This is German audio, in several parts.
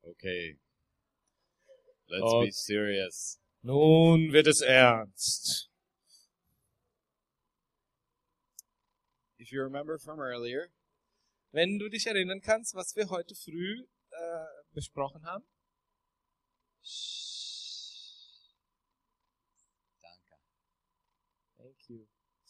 Okay. Let's be serious. Nun wird es ernst. If you remember from earlier, Wenn du dich erinnern kannst, was wir heute früh besprochen haben. Danke. Thank you.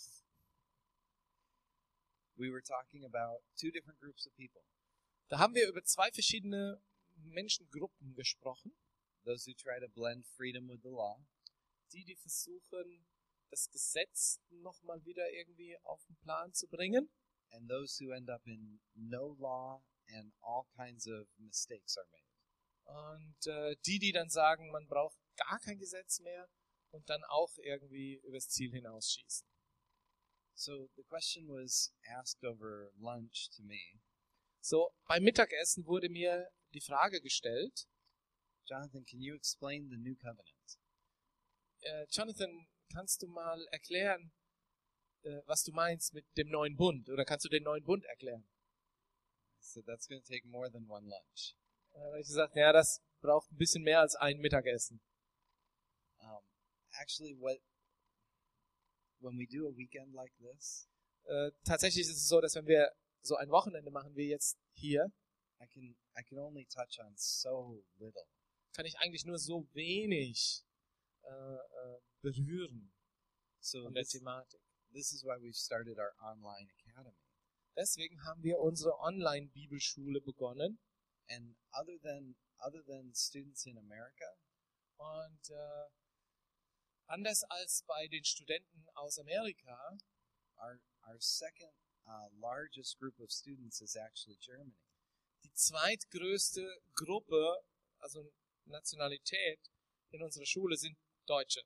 We were talking about two different groups of people. Da haben wir über zwei verschiedene Menschengruppen gesprochen. Those who try to blend freedom with the law, Die versuchen, das Gesetz nochmal wieder irgendwie auf den Plan zu bringen. and those who end up in no law and all kinds of mistakes are made. Und die dann sagen, man braucht gar kein Gesetz mehr und dann auch irgendwie übers Ziel hinausschießen. So the question was asked over lunch to me, So, beim Mittagessen wurde mir die Frage gestellt, Jonathan, can you explain the new covenant? Jonathan, kannst du mal erklären, was du meinst mit dem neuen Bund? Oder kannst du den neuen Bund erklären? I said, that's going to take more than one lunch. Da habe ich gesagt, ja, das braucht ein bisschen mehr als ein Mittagessen. Actually, when we do a weekend like this, Tatsächlich ist es so, dass wenn wir so ein Wochenende machen wie jetzt hier, I can only touch on so little. kann ich eigentlich nur so wenig berühren So von der Thematik. this is why we've started our online academy. Deswegen haben wir unsere Online-Bibelschule begonnen. And other than students in America, Und anders als bei den Studenten aus Amerika, our second largest group of students is actually Germany. die zweitgrößte Gruppe, also Nationalität in unserer Schule sind Deutsche.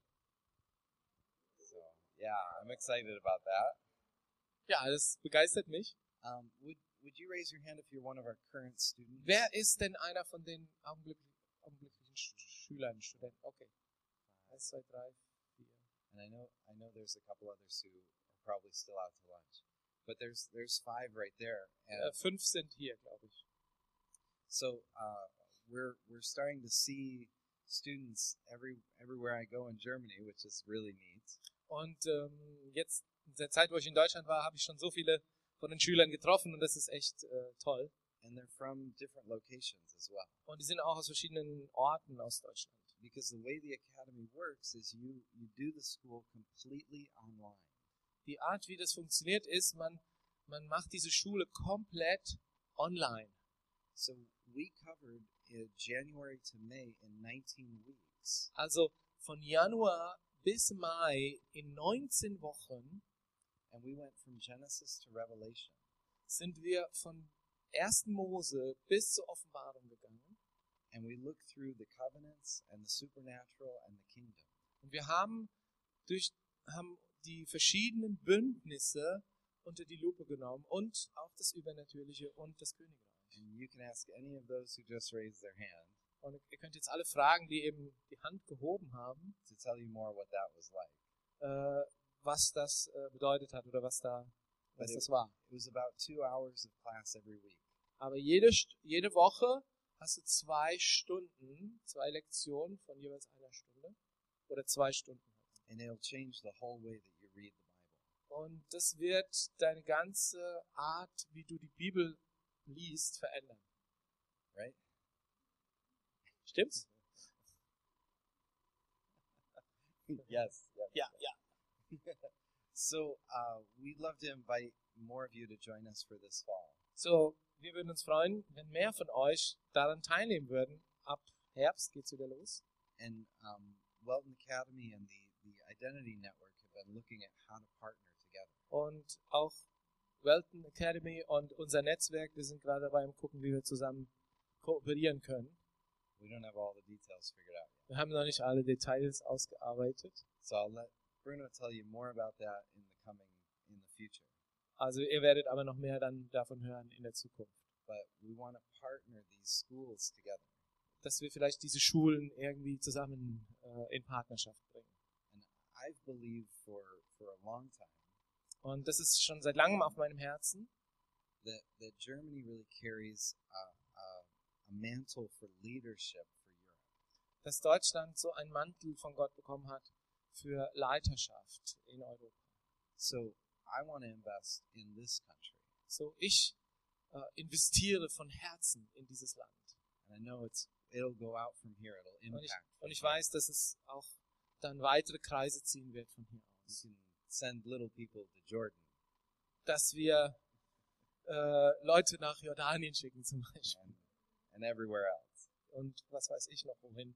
So yeah, I'm excited about that. Ja, das begeistert mich. Would you raise your hand if you're one of our current students? Wer ist denn einer von den augenblicklichen Schülern, Studenten? Okay. 1, 2, 3, 4. And I know there's a couple others who are probably still out to lunch, but there's 5 right there. And 5 sind hier, glaube ich. so we're starting to see students everywhere I go in Germany, which is really neat. Und jetzt, in der Zeit, wo ich in Deutschland war, habe ich schon so viele von den Schülern getroffen und das ist echt toll. And they're from different locations as well. Und die sind auch aus verschiedenen Orten aus Deutschland. Because the way the academy works is you do the school completely online. Die Art, wie das funktioniert, ist, man macht diese Schule komplett online. So we covered January to May in 19 weeks. Also von Januar bis Mai in 19 Wochen And we went from Genesis to Revelation. sind wir von 1. Mose bis zur Offenbarung gegangen. And we looked through the covenants and the supernatural and the kingdom. Und wir haben die verschiedenen Bündnisse unter die Lupe genommen und auch das Übernatürliche und das Königreich. And you can ask any of those who just raised their hand Und ihr könnt jetzt alle fragen, die eben die Hand gehoben haben, to tell you more what that was like. was das bedeutet hat oder was das war. It was about 2 hours of class every week. Aber jede Woche hast du 2 Stunden, 2 Lektionen von jeweils 1 Stunde oder 2 Stunden. And it'll change the whole way that you read the Bible. Und das wird deine ganze Art, wie du die Bibel liest, verändern. Right? Stimmt's? Yes. Ja, ja. So we'd love to invite more of you to join us for this fall. So, wir würden uns freuen, wenn mehr von euch daran teilnehmen würden. Ab Herbst geht's wieder los. And Welton Academy and the Identity Network have been looking at how to partner together. Und auch Welton Academy und unser Netzwerk, wir sind gerade dabei, gucken, wie wir zusammen kooperieren können. We don't have all the details figured out yet. Wir haben noch nicht alle Details ausgearbeitet. So I'll let Bruno tell you more about that in the future. Also ihr werdet aber noch mehr dann davon hören in der Zukunft. But we want to partner these schools together. Dass wir vielleicht diese Schulen irgendwie zusammen in Partnerschaft bringen. And I've believed for a long time Und das ist schon seit langem auf meinem Herzen, that Germany really carries a a mantle for leadership for Europe. dass Deutschland so einen Mantel von Gott bekommen hat für Leiterschaft in Europa. So I want to invest in this country. So, ich investiere von Herzen in dieses Land. And I know it'll go out from here. It'll Und ich, impact. und ich weiß, dass es auch dann weitere Kreise ziehen wird von hier You aus. can send little people to Jordan. Dass wir Leute nach Jordanien schicken zum Beispiel. And everywhere else. Und was weiß ich noch wohin.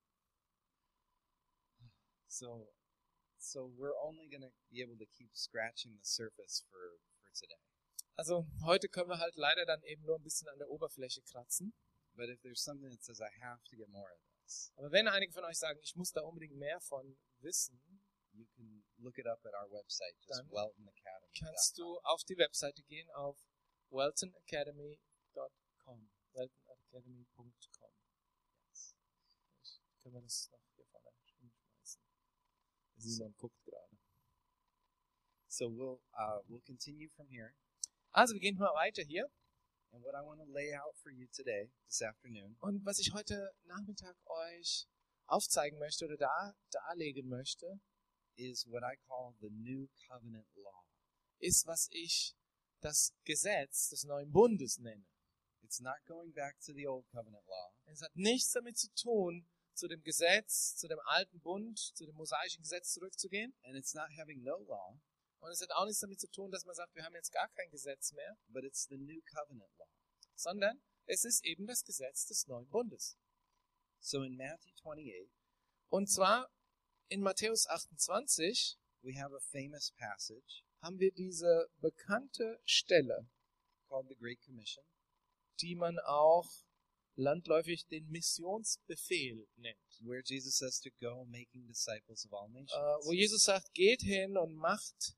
So we're only going to be able to keep scratching the surface for today. Also heute können wir halt leider dann eben nur ein bisschen an der Oberfläche kratzen. But if there's something that says I have to get more of this, Aber wenn einige von euch sagen, ich muss da unbedingt mehr von wissen, you can look it up at our website, just Dann WeltonAcademy.com. kannst du auf die Webseite gehen, auf weltonacademy.com. weltonacademy.com. Können wir das noch hier vorne hinschmeißen? Simon guckt gerade. So we'll continue from here. Also, wir gehen mal weiter hier. And what I want to lay out for you today, this afternoon, Und was ich heute Nachmittag euch aufzeigen möchte oder darlegen möchte, is what I call the New Covenant Law. ist, was ich das Gesetz des neuen Bundes nenne. It's not going back to the Old Covenant Law. Es hat nichts damit zu tun, zu dem Gesetz, zu dem alten Bund, zu dem mosaischen Gesetz zurückzugehen. And it's not having no law, Und es hat auch nichts damit zu tun, dass man sagt, wir haben jetzt gar kein Gesetz mehr, but it's the New Covenant Law. sondern es ist eben das Gesetz des neuen Bundes. So in Matthew 28, Und zwar in Matthäus 28 we have a famous passage haben wir diese bekannte Stelle, called the Great Commission. die man auch landläufig den Missionsbefehl nennt. Where Jesus says to go making disciples of all nations. Wo Jesus sagt, geht hin und macht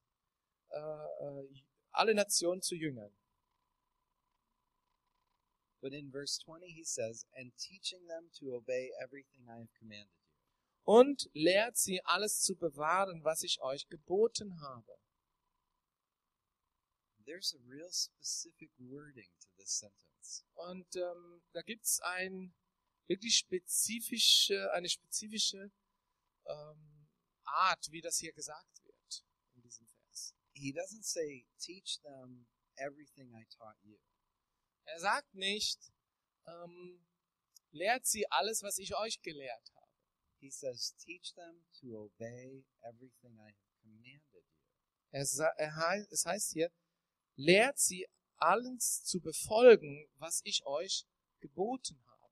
alle Nationen zu Jüngern. But in verse 20 he says, and teaching them to obey everything I have commanded you. Und lehrt sie alles zu bewahren, was ich euch geboten habe. There's a real specific wording to this sentence. Und da gibt es eine spezifische Art, wie das hier gesagt wird in diesem Vers. He doesn't say, teach them everything I taught you. Er sagt nicht, lehrt sie alles, was ich euch gelehrt habe. He says, teach them to obey everything I have commanded you. Es heißt hier, lehrt sie alles zu befolgen, was ich euch geboten habe.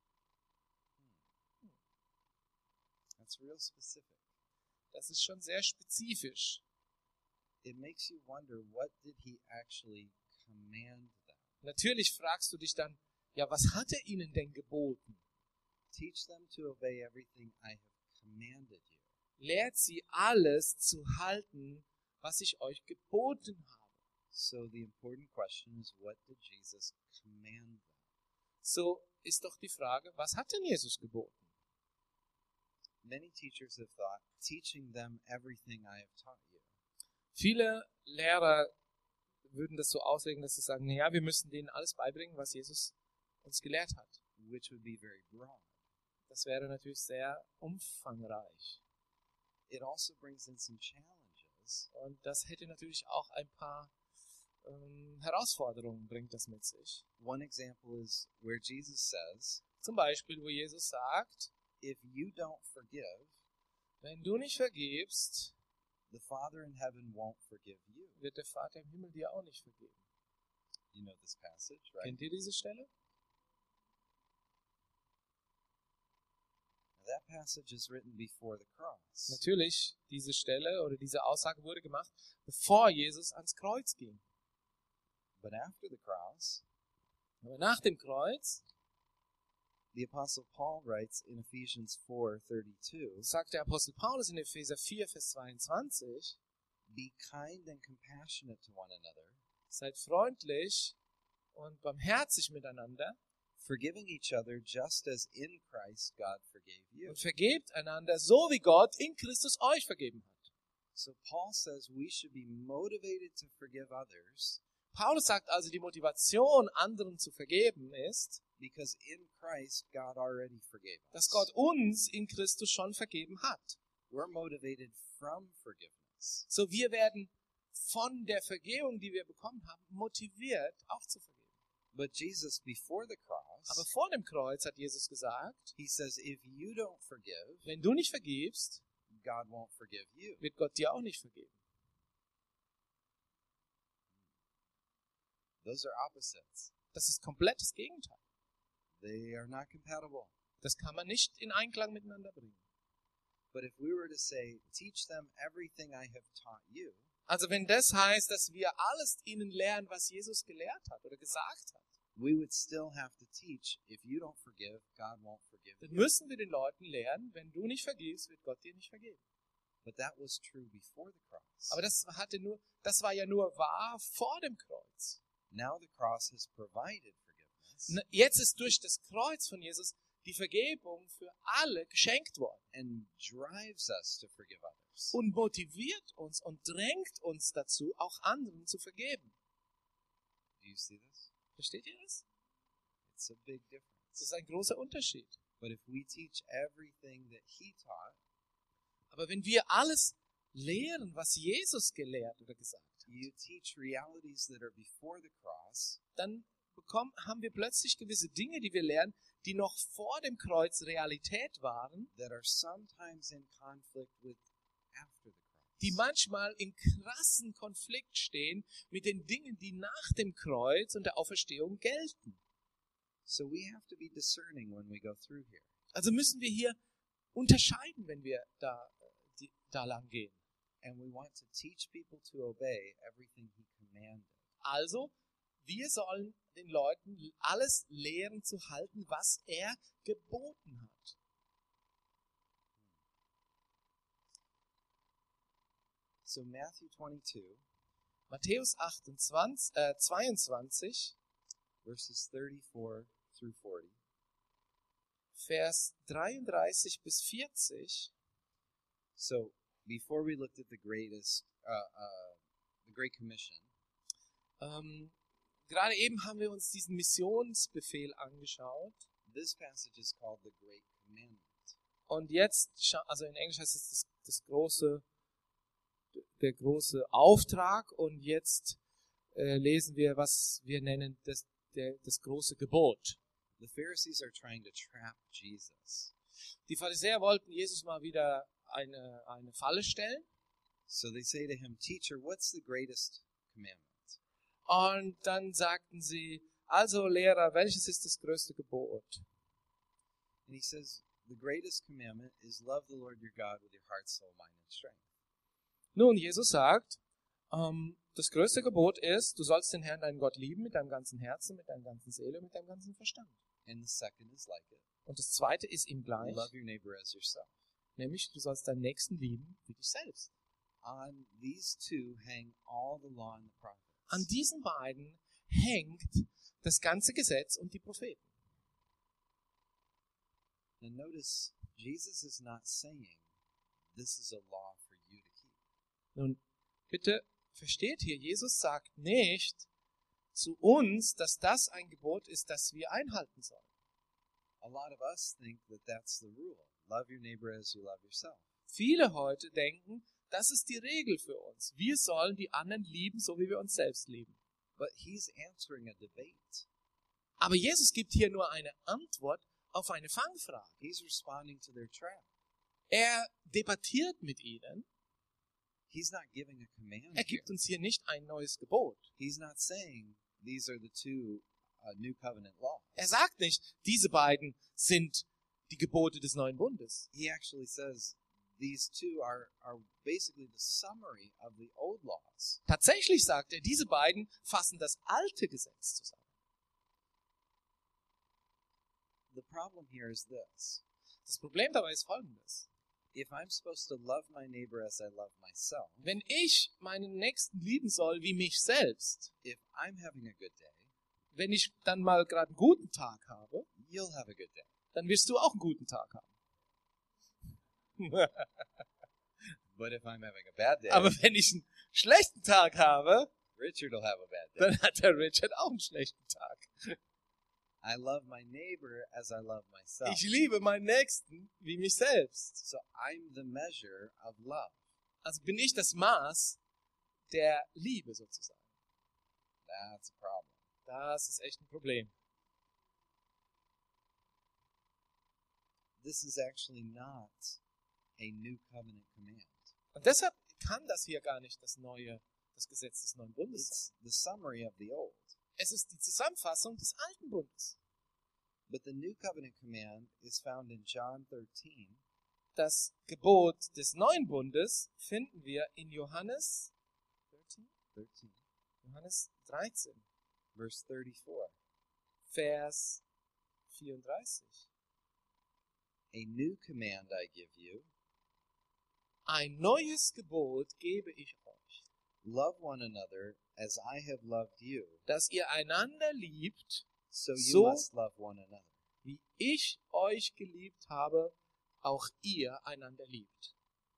That's real specific. Das ist schon sehr spezifisch. It makes you wonder, what did he actually command them? Natürlich fragst du dich dann, ja, was hat er ihnen denn geboten? Teach them to obey everything I have commanded you. Lehrt sie alles zu halten, was ich euch geboten habe. So the important question is, what did Jesus command them? So ist doch die Frage, was hat denn Jesus geboten? Many teachers have thought, teaching them everything I have taught you. Viele Lehrer würden das so auslegen, dass sie sagen, naja, wir müssen denen alles beibringen, was Jesus uns gelehrt hat. Which would be very broad. Das wäre natürlich sehr umfangreich. It also brings in some challenges. Und das hätte natürlich auch ein paar Herausforderungen, bringt das mit sich. One example is where Jesus says, Zum Beispiel, wo Jesus sagt, if you don't forgive, wenn du nicht vergibst, the Father in heaven won't forgive you. wird der Vater im Himmel dir auch nicht vergeben. You know this passage, right? Kennt ihr diese Stelle? That passage is written before the cross. Natürlich, diese Stelle oder diese Aussage wurde gemacht, bevor Jesus ans Kreuz ging. But after the cross, Aber nach dem Kreuz, the Apostle Paul writes in Ephesians 4:32, sagt der Apostel Paulus in Epheser 4, Vers 22, be kind and compassionate to one another, seid freundlich und barmherzig miteinander forgiving each other just as in Christ God forgave you. und vergebt einander, so wie Gott in Christus euch vergeben hat. So Paul says we should be motivated to forgive others Paulus sagt also, die Motivation, anderen zu vergeben, ist, because in Christ God already forgave us. dass Gott uns in Christus schon vergeben hat. We're motivated from forgiveness. So wir werden von der Vergebung, die wir bekommen haben, motiviert, auch zu vergeben. But Jesus, before the Aber cross, vor dem Kreuz hat Jesus gesagt, he says, if you don't forgive, wenn du nicht vergibst, God won't forgive you. wird Gott dir auch nicht vergeben. Those are opposites. Das ist komplett das Gegenteil. They are not compatible. Das kann man nicht in Einklang miteinander bringen. But if we were to say, teach them everything I have taught you, Also wenn das heißt, dass wir alles ihnen lernen, was Jesus gelehrt hat oder gesagt hat, we would still have to teach, if you don't forgive, God won't forgive dann you. müssen wir den Leuten lernen, wenn du nicht vergibst, wird Gott dir nicht vergeben. But that was true before the cross. Aber das war ja nur wahr vor dem Kreuz. Now the cross has provided forgiveness Jetzt ist durch das Kreuz von Jesus die Vergebung für alle geschenkt worden and drives us to forgive others. und motiviert uns und drängt uns dazu, auch anderen zu vergeben. Do you see this? Versteht ihr das? It's a big Das difference. ist ein großer Unterschied. But if we teach everything that he taught, Aber wenn wir alles lehren, was Jesus gelehrt oder gesagt hat, you teach realities that are before the cross, dann haben wir plötzlich gewisse Dinge, die wir lernen, die noch vor dem Kreuz Realität waren, that are sometimes in conflict with after the cross. die manchmal in krassen Konflikt stehen mit den Dingen, die nach dem Kreuz und der Auferstehung gelten. So we have to be discerning when we go through here. Also müssen wir hier unterscheiden, wenn wir da lang gehen. And we want to teach people to obey everything he commanded. Also, wir sollen den Leuten alles lehren zu halten, was er geboten hat. So Matthew 22, Matthäus 22, verses 34 through 40. Vers 33 bis 40. So before we looked at the Great Commission, Gerade eben haben wir uns diesen Missionsbefehl angeschaut. this passage is called the Great Commandment. Und jetzt, also in Englisch heißt es der große Auftrag. Und jetzt lesen wir, was wir nennen das große Gebot. The Pharisees are trying to trap Jesus. Die Pharisäer wollten Jesus mal wieder eine Falle stellen. So they say to him, Teacher, what's the greatest commandment? Und dann sagten sie, also Lehrer, welches ist das größte Gebot? And he says, the greatest commandment is love the Lord your God with your heart, soul, mind, and strength. Nun, Jesus sagt, das größte Gebot ist, du sollst den Herrn, deinen Gott, lieben mit deinem ganzen Herzen, mit deiner ganzen Seele, mit deinem ganzen Verstand. And the second is like it. Und das zweite ist ihm gleich, Love your neighbor as yourself. nämlich du sollst deinen Nächsten lieben wie dich selbst. On these two hang all the law and the prophets. An diesen beiden hängt das ganze Gesetz und die Propheten. And notice, Jesus is not saying, this is a law for you to keep. Nun, bitte versteht hier, Jesus sagt nicht zu uns, dass das ein Gebot ist, das wir einhalten sollen. A lot of us think that that's the rule. Love your neighbor as you love yourself. Viele heute denken, das ist die Regel für uns. Wir sollen die anderen lieben, so wie wir uns selbst lieben. But he's answering a debate. Aber Jesus gibt hier nur eine Antwort auf eine Fangfrage. He's responding to their trap. Er debattiert mit ihnen. He's not giving a command Er here. gibt uns hier nicht ein neues Gebot. He's not saying these are the two new covenant laws. Er sagt nicht, diese beiden sind die Gebote des neuen Bundes. He actually says these two are basically the summary of the old laws. Tatsächlich sagt er, diese beiden fassen das alte Gesetz zusammen. The problem here is this. Das Problem dabei ist folgendes. If I'm supposed to love my neighbor as I love myself, Wenn ich meinen Nächsten lieben soll wie mich selbst, if I'm having a good day, wenn ich dann mal gerade einen guten Tag habe, you'll have a good day. dann wirst du auch einen guten Tag haben. But if I'm having a bad day, Aber wenn ich einen schlechten Tag habe, Richard will have a bad day. dann hat der Richard auch einen schlechten Tag. I love my neighbor as I love myself. Ich liebe meinen Nächsten wie mich selbst. So I'm the measure of love. Also bin ich das Maß der Liebe sozusagen. That's a problem. Das ist echt ein Problem. This is actually not a new covenant command. Und deshalb kann das hier gar nicht das Gesetz des neuen Bundes It's sein. the summary of the old. Es ist die Zusammenfassung des alten Bundes. But the new covenant command is found in John 13, Das Gebot des neuen Bundes finden wir in Johannes 13, verse 34. Vers 34. A new command I give you, Ein neues Gebot gebe ich euch, love one another as I have loved you, dass ihr einander liebt, so you So- must love one another. wie ich euch geliebt habe, auch ihr einander liebt.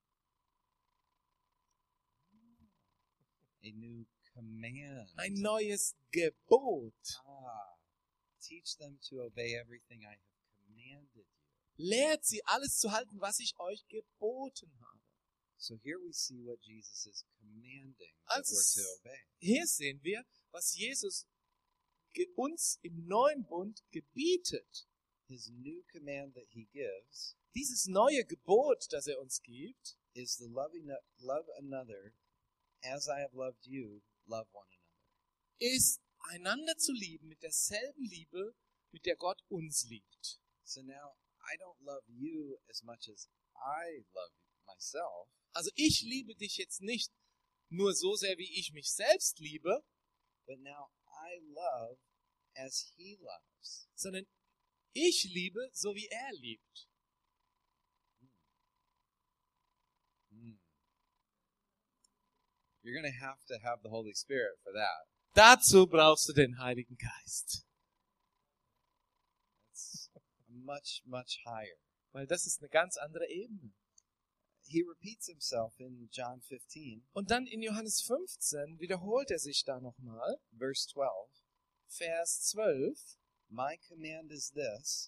A new command. Ein neues Gebot. Teach them to obey everything I have commanded you. Lehrt sie, alles zu halten, was ich euch geboten habe. So here we see what Jesus is commanding that Also we're to obey. Hier sehen wir, was Jesus uns im neuen Bund gebietet. His new command that he gives Dieses neue Gebot, das er uns gibt, is the love another as I have loved you, love one another. ist, einander zu lieben mit derselben Liebe, mit der Gott uns liebt. So now I don't love you as much as I love myself. Also ich liebe dich jetzt nicht nur so sehr, wie ich mich selbst liebe, But now I love as he loves. sondern ich liebe, so wie er liebt. You're going to have the Holy Spirit for that. Dazu brauchst du den Heiligen Geist. It's much, much higher. Weil das ist eine ganz andere Ebene. He repeats himself in John 15, Und dann in Johannes 15 wiederholt er sich da nochmal. verse 12. Vers 12. My command is this,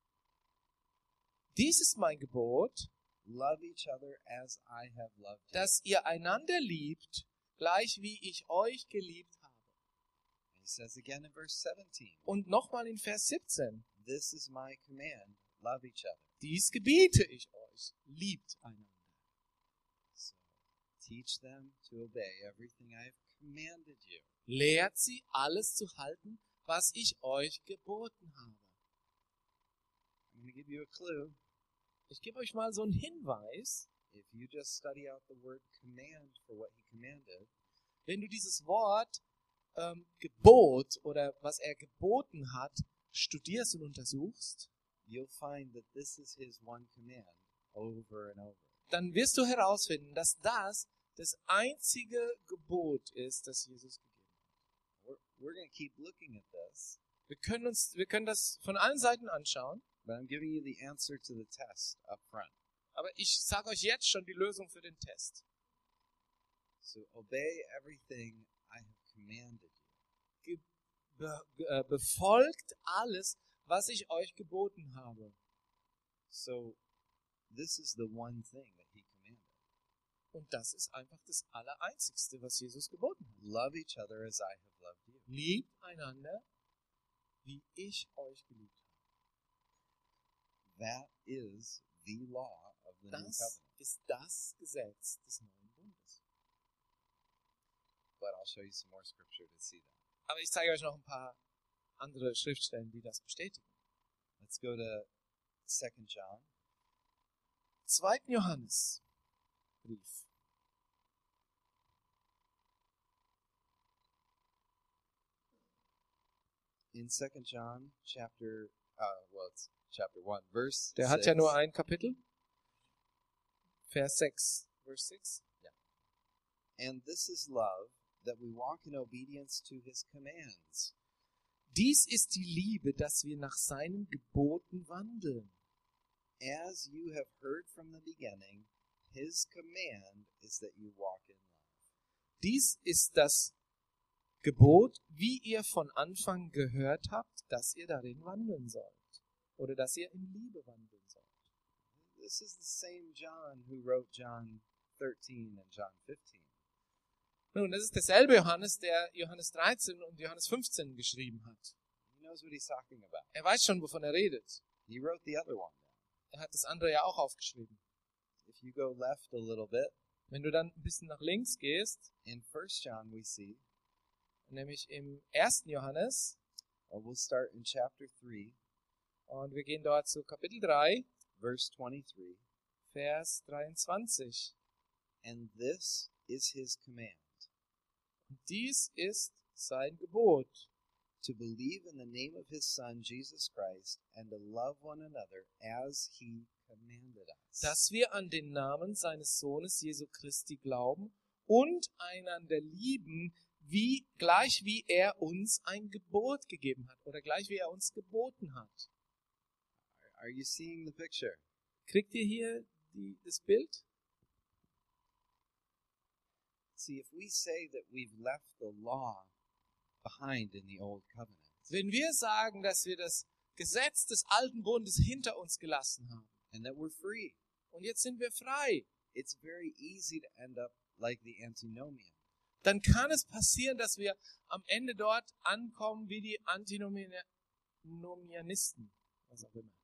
Dies ist mein Gebot, love each other as I have loved you. dass ihr einander liebt, gleich wie ich euch geliebt habe. He says again in verse 17, Und nochmal in Vers 17. this is my command, love each other. Dies gebiete ich euch, liebt einander. So, teach them to obey everything I have commanded you. Lehrt sie, alles zu halten, was ich euch geboten habe. I'm going to give you a clue. Ich gebe euch mal so einen Hinweis. If you just study out the word command for what he commanded, Wenn du dieses Wort Gebot oder was er geboten hat, studierst und untersuchst, you'll find that this is his one command over and over. dann wirst du herausfinden, dass das das einzige Gebot ist, das Jesus gegeben hat. We're going to keep looking at this, Wir können das von allen Seiten anschauen, but I'm giving you the answer to the test up front. aber ich sage euch jetzt schon die Lösung für den Test. So obey everything I have commanded you. Befolgt alles, was ich euch geboten habe. So this is the one thing that he commanded. Und das ist einfach das Allereinzigste, was Jesus geboten hat. Love each other as I have loved you. Liebt einander, wie ich euch geliebt habe. That is the law of the new Das covenant. ist das Gesetz des neuen Bundes. But I'll show you some more scripture to see that. Aber ich zeige euch noch ein paar andere Schriftstellen, die das bestätigen. Let's go to 2 John. 2. Johannes Brief. In 2 John chapter, it's chapter 1, verse Der hat 6. ja nur ein Kapitel. Vers 6. Vers 6. And this is love, that we walk in obedience to his commands. Dies ist die Liebe, dass wir nach seinen Geboten wandeln. As you have heard from the beginning, his command is that you walk in love. Dies ist das Gebot, wie ihr von Anfang gehört habt, dass ihr darin wandeln sollt. Oder dass ihr in Liebe wandeln sollt. This is the same John who wrote John 13 and John 15. Nun, das ist derselbe Johannes, der Johannes 13 und Johannes 15 geschrieben hat. He knows what he's talking about. Er weiß schon, wovon er redet. He wrote the other one down. Er hat das andere ja auch aufgeschrieben. If you go left a little bit, Wenn du dann ein bisschen nach links gehst, in 1 John we see, nämlich im 1. Johannes, we'll start in chapter 3, und wir gehen dort zu Kapitel 3, verse 23. Vers 23. And this is his command, Und dies ist sein Gebot, to believe in the name of his Son, Jesus Christ, and to love one another as he commanded us. dass wir an den Namen seines Sohnes Jesu Christi glauben und einander lieben, gleich wie er uns ein Gebot gegeben hat oder gleich wie er uns geboten hat. Are you seeing the picture? Kriegt ihr hier das Bild? See, if we say that we've left the law behind in the old covenant, Wenn wir sagen, dass wir das Gesetz des alten Bundes hinter uns gelassen haben and that we're free, und jetzt sind wir frei, it's very easy to end up like the antinomian. dann kann es passieren, dass wir am Ende dort ankommen wie die Antinomianisten, was auch immer.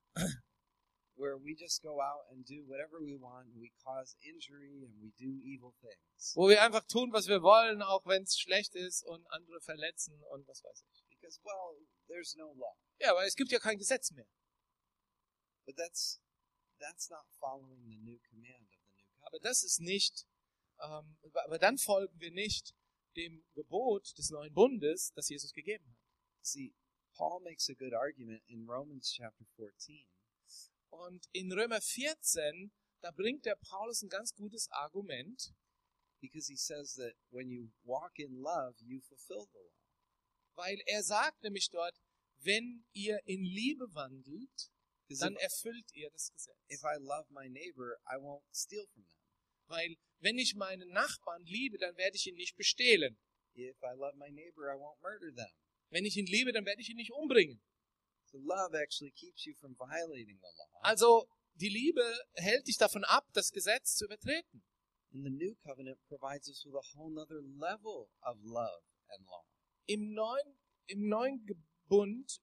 Where we just go out and do whatever we want, and we cause injury, and we do evil things. Wo wir einfach tun, was wir wollen, auch wenn es schlecht ist und andere verletzen und was weiß ich. Because, well, there's no law. Ja, weil es gibt ja kein Gesetz mehr. But that's not following the new command of the new Aber covenant. das ist nicht, aber dann folgen wir nicht dem Gebot des neuen Bundes, das Jesus gegeben hat. See, Paul makes a good argument in Romans chapter 14. Und in Römer 14, da bringt der Paulus ein ganz gutes Argument, Because he says that when you walk in love, you fulfill the law. weil er sagt nämlich dort, wenn ihr in Liebe wandelt, Because dann erfüllt ihr das Gesetz. if I love my neighbor, I won't steal from them. Weil wenn ich meinen Nachbarn liebe, dann werde ich ihn nicht bestehlen. If I love my neighbor, I won't murder them. Wenn ich ihn liebe, dann werde ich ihn nicht umbringen. So love actually keeps you from violating the law. Also die Liebe hält dich davon ab, das Gesetz zu übertreten. And the new covenant provides us with a whole nother level of love and law. Im neuen Bund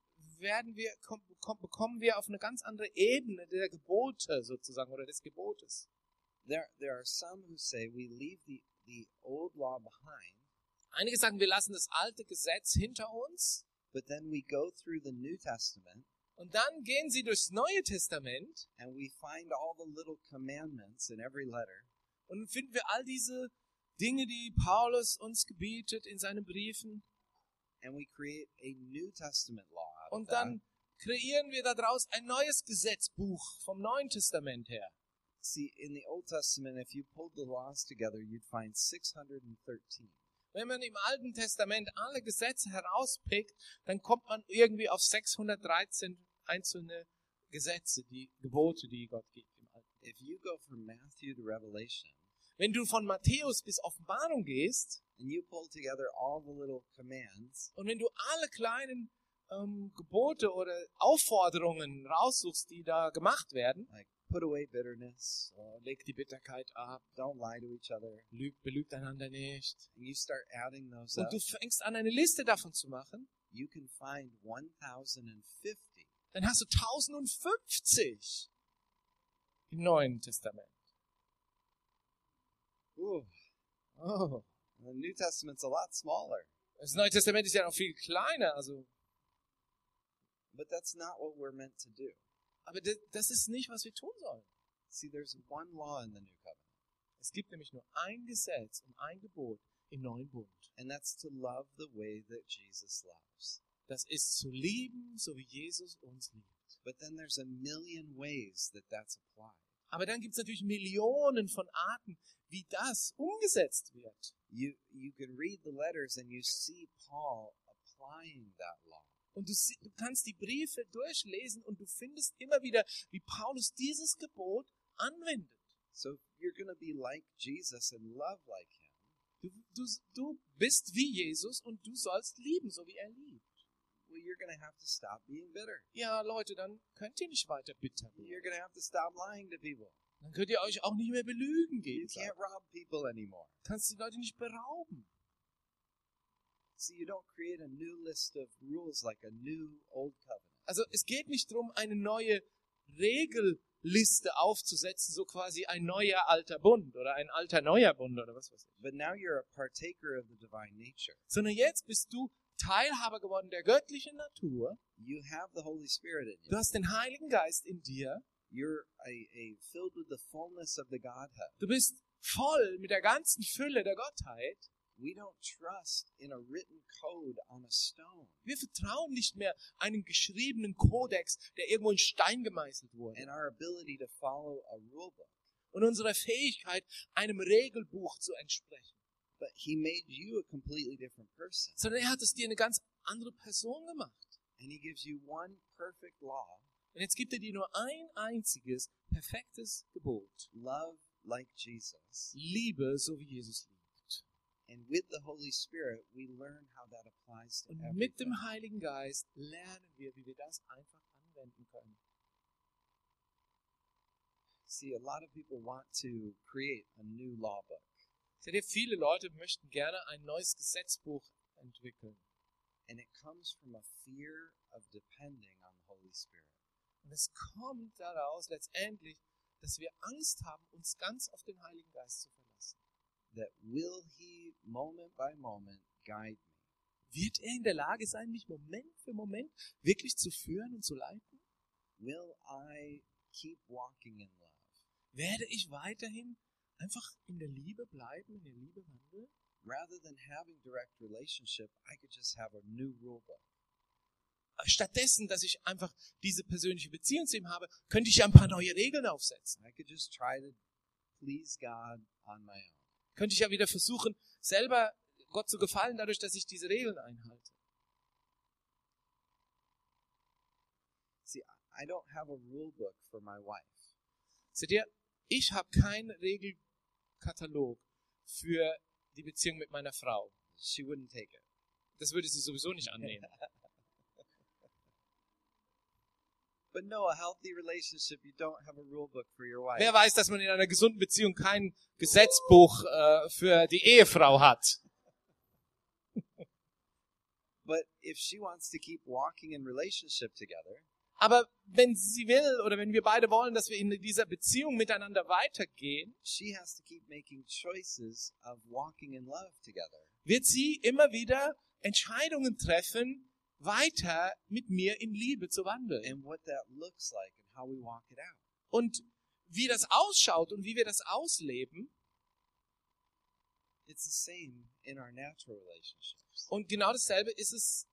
bekommen wir auf eine ganz andere Ebene der Gebote sozusagen oder des Gebotes. There are some who say we leave the old law behind, Einige sagen, wir lassen das alte Gesetz hinter uns but then we go through the New Testament und dann gehen sie durchs Neue Testament and we find all the little commandments in every letter, und dann finden wir all diese Dinge, die Paulus uns gebietet in seinen Briefen and we create a New Testament law out of und that. dann kreieren wir daraus ein neues Gesetzbuch vom Neuen Testament her. See, in the Old Testament, if you pulled the laws together, you'd find 613. Wenn man im Alten Testament alle Gesetze herauspickt, dann kommt man irgendwie auf 613 einzelne Gesetze, die Gebote, die Gott gibt im Alten. If you go from Matthew to Revelation, Wenn du von Matthäus bis Offenbarung gehst and you pull together all the little commands, und wenn du alle kleinen Gebote oder Aufforderungen raussuchst, die da gemacht werden, like put away bitterness, leg die Bitterkeit ab, don't lie to each other, belügt einander nicht. and you start adding those Und up, du fängst an, eine Liste davon zu machen, you can find 1050 dann hast du 1050 im Neuen Testament. Ooh, Oh. the New Testament's a lot smaller, Das Neue Testament ist ja noch viel kleiner, also, but that's not what we're meant to do. aber das ist nicht, was wir tun sollen. See, there's one law in the New Covenant, Es gibt nämlich nur ein Gesetz und ein Gebot im Neuen Bund. and that's to love the way that Jesus loves. Das ist zu lieben, so wie Jesus uns liebt. But then there's a million ways that that's applied. Aber dann gibt es natürlich Millionen von Arten, wie das umgesetzt wird. You can read the letters and you see Paul applying that law. Und du kannst die Briefe durchlesen und du findest immer wieder, wie Paulus dieses Gebot anwendet. So if you're going to be like Jesus and love like him, Du bist wie Jesus und du sollst lieben, so wie er liebt. Well, you're going to have to stop being bitter. Ja, Leute, dann könnt ihr nicht weiter bitter You're werden. going to have to stop lying to people. Dann könnt ihr euch auch nicht mehr belügen You gegenseitig. can't rob people anymore. Kannst die Leute nicht berauben. See, you don't create a new list of rules like a new old covenant. Also es geht nicht darum, eine neue Regelliste aufzusetzen, so quasi ein neuer alter Bund oder ein alter neuer Bund oder was weiß ich. But now you're a partaker of the divine nature. Sondern jetzt bist du Teilhaber geworden der göttlichen Natur. You have the Holy Spirit in Du you. hast den Heiligen Geist in dir. You're filled with the fullness of the Godhead. Du bist voll mit der ganzen Fülle der Gottheit. We don't trust in a written code on a stone. Wir vertrauen nicht mehr einem geschriebenen Kodex, der irgendwo in Stein gemeißelt wurde. And our ability to follow a rule book. Und unserer Fähigkeit, einem Regelbuch zu entsprechen. But he made you a completely different person. Sondern er hat es dir eine ganz andere Person gemacht. And he gives you one perfect law. Und jetzt gibt er dir nur ein einziges, perfektes Gebot. Love like Jesus. Liebe, so wie Jesus liebt. And with the Holy Spirit, we learn how that applies to Und mit everything. dem Heiligen Geist lernen wir, wie wir das einfach anwenden können. See, a lot of people want to create a new law book. Seht ihr, viele Leute möchten gerne ein neues Gesetzbuch entwickeln. And it comes from a fear of depending on the Holy Spirit. Und es kommt daraus letztendlich, dass wir Angst haben, uns ganz auf den Heiligen Geist zu verlassen. That will he, moment by moment, guide me? Wird er in der Lage sein, mich Moment für Moment wirklich zu führen und zu leiten? Will I keep walking in love? Werde ich weiterhin einfach in der Liebe bleiben, in der Liebe wandeln? Rather than having direct relationship, I could just have a new rule book. Stattdessen, dass ich einfach diese persönliche Beziehung zu ihm habe, könnte ich ja ein paar neue Regeln aufsetzen. I could just try to please God on my own. Könnte ich ja wieder versuchen, selber Gott zu gefallen, dadurch, dass ich diese Regeln einhalte. See, I don't have a rule book for my wife. Seht ihr, ich habe keinen Regelkatalog für die Beziehung mit meiner Frau. She wouldn't take it. Das würde sie sowieso nicht annehmen. But no, a healthy relationship, you don't have a rule book for your wife. Wer weiß, dass man in einer gesunden Beziehung kein Gesetzbuch für die Ehefrau hat? But if she wants to keep walking in relationship together, Aber wenn sie will oder wenn wir beide wollen, dass wir in dieser Beziehung miteinander weitergehen, she has to keep making choices of walking in love together. wird sie immer wieder Entscheidungen treffen, weiter mit mir in Liebe zu wandeln. And what that looks like and how we walk it out. Und wie das ausschaut und wie wir das ausleben. It's the same in our natural relationships. Und genau dasselbe ist es,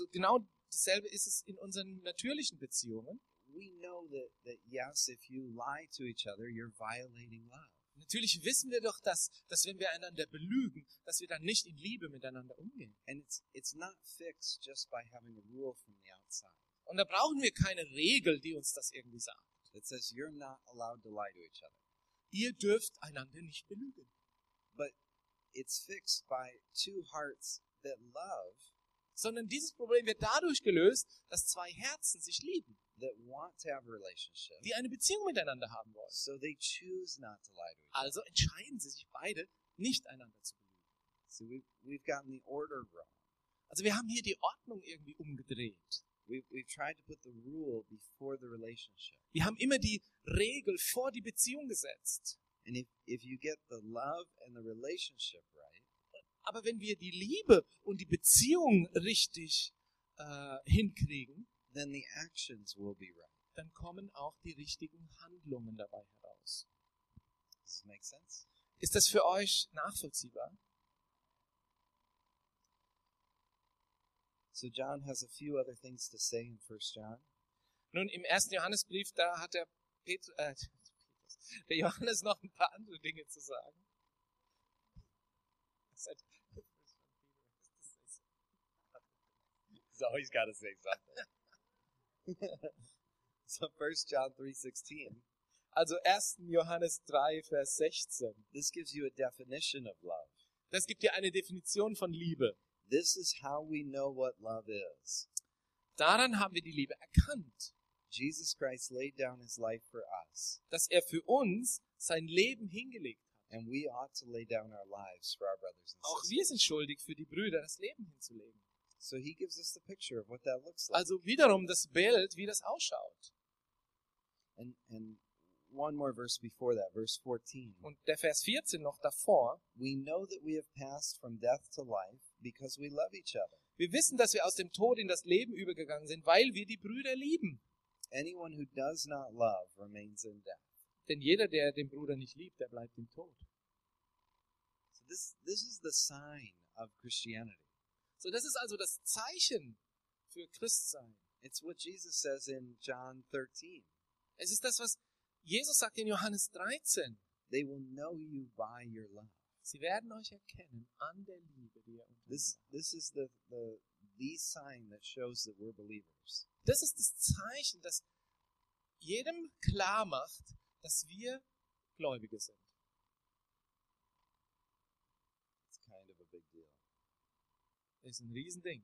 in unseren natürlichen Beziehungen. We know that yes, if you lie to each other, you're violating love. Natürlich wissen wir doch, dass wenn wir einander belügen, dass wir dann nicht in Liebe miteinander umgehen. And it's not fixed just by having a rule from the outside. Und da brauchen wir keine Regel, die uns das irgendwie sagt. It says you're not allowed to lie to each other. Ihr dürft einander nicht belügen. But it's fixed by two hearts that love, Sondern dieses Problem wird dadurch gelöst, dass zwei Herzen sich lieben, that want to have a relationship. die eine Beziehung miteinander haben wollen. So they choose not to lie to each other. Also entscheiden sie sich beide, nicht einander zu belügen. So we've gotten the order wrong. Also wir haben hier die Ordnung irgendwie umgedreht. We've tried to put the rule before the relationship. Wir haben immer die Regel vor die Beziehung gesetzt. And if you get the love and the relationship right, Aber wenn wir die Liebe und die Beziehung richtig hinkriegen, then the actions will be right. dann kommen auch die richtigen Handlungen dabei heraus. Does this make sense? Ist das für euch nachvollziehbar? So John has a few other things to say in 1 John. Nun, im 1. Johannesbrief, da hat der Johannes noch ein paar andere Dinge zu sagen. So he's got to say something. So 1 John 3:16. Also 1. Johannes 3, Vers 16. This gives you a definition of love. Das gibt dir eine Definition von Liebe. This is how we know what love is. Daran haben wir die Liebe erkannt, Jesus Christ laid down his life for us, dass er für uns sein Leben hingelegt hat. and we ought to lay down our lives for our brothers and Auch sisters. wir sind schuldig, für die Brüder das Leben hinzulegen. So he gives us the picture of what that looks like. Also wiederum das Bild, wie das ausschaut. And one more verse before that, verse 14. Und der Vers 14 noch davor. We know that we have passed from death to life because we love each other. Wir wissen, dass wir aus dem Tod in das Leben übergegangen sind, weil wir die Brüder lieben. Anyone who does not love remains in death. Denn jeder, der den Bruder nicht liebt, der bleibt im Tod. So this is the sign of Christianity. So, das ist also das Zeichen für Christsein. It's what Jesus says in John 13. Es ist das, was Jesus sagt in Johannes 13. They will know you by your love. Sie werden euch erkennen an der Liebe, die ihr untereinander habt. This is the sign that shows that we're believers. Das ist das Zeichen, das jedem klar macht, dass wir Gläubige sind. It's kind of a big deal. Das ist ein Riesending.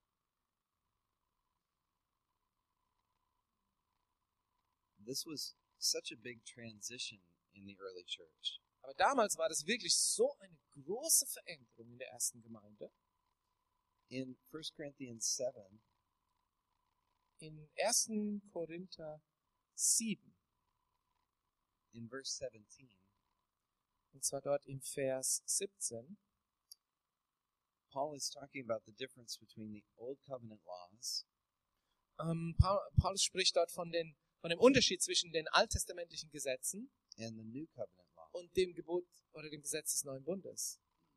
This was such a big transition in the early church. Aber damals war das wirklich so eine große Veränderung in der ersten Gemeinde. In 1 Corinthians 7, In 1. Korinther 7, in verse 17, und zwar dort im Vers 17, Paul is talking about the difference between the Old Covenant laws Paulus spricht dort von dem Unterschied zwischen den alttestamentlichen Gesetzen and the New Covenant law. und dem Gebot oder dem Gesetz des neuen Bundes.